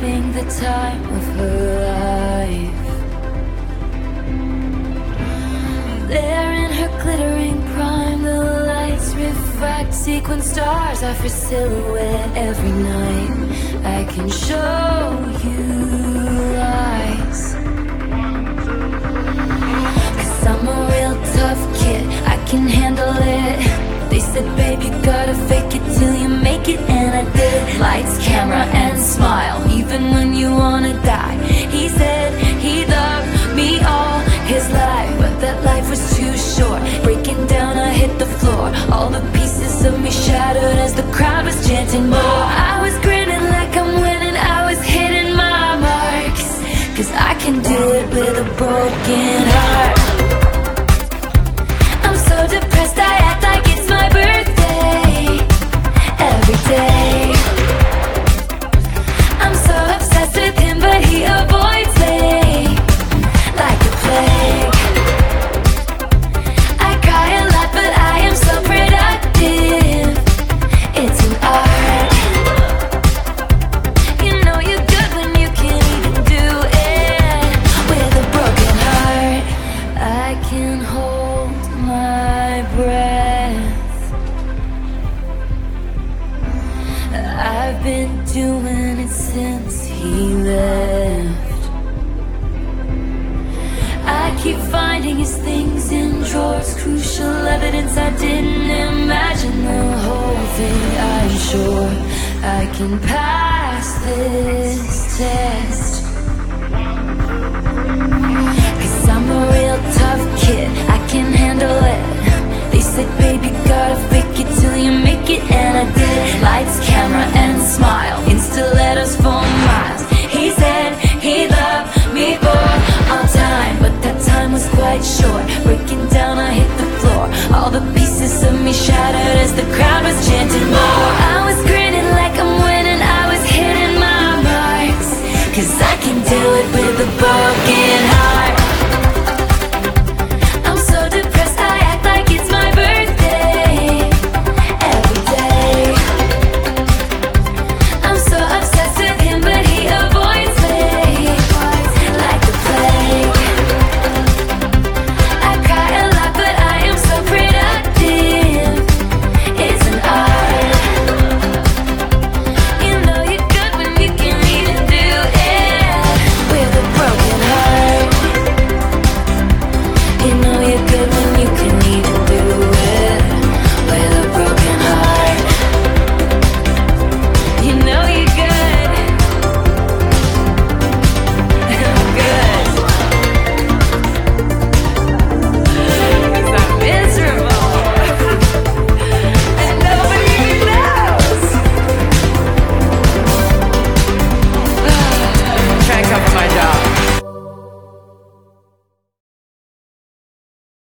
having the time of her life. There in her glittering prime, the lights refract sequin stars off her silhouette every night. I can show you lies, 'cause I'm a real tough kid, I can handle it. They said, babe, you gotta fake it till you make it, and I did. Lights, camera, and smile, even when you wanna die. He said he loved me all his life, but that life was too short. Breaking down, I hit the floor. All the pieces of me shattered as the crowd was chanting more. I was grinning like I'm winning, I was hitting my marks, 'cause I can do it with a broken heart. I'm so depressed, I act like it's my birthday every day. I'm so obsessed with him, but he avoids me like a plague. I cry a lot, but I am so productive. It's an art. You know you're good when you can't even do it with a broken heart. I can hold my breath. I've been doing it since he left. I keep finding his things in drawers, crucial evidence I didn't imagine. The whole thing, I'm sure I can pass this test, 'cause I'm a real tough kid, I can handle it. They said, baby, gotta fake it till you make it, and I did. Lights, camera, and smile, in stilettos for miles. He said he loved me for all time, but that time was quite short. Breaking down, I hit the floor. All the pieces of me shattered as the crowd was chanting more.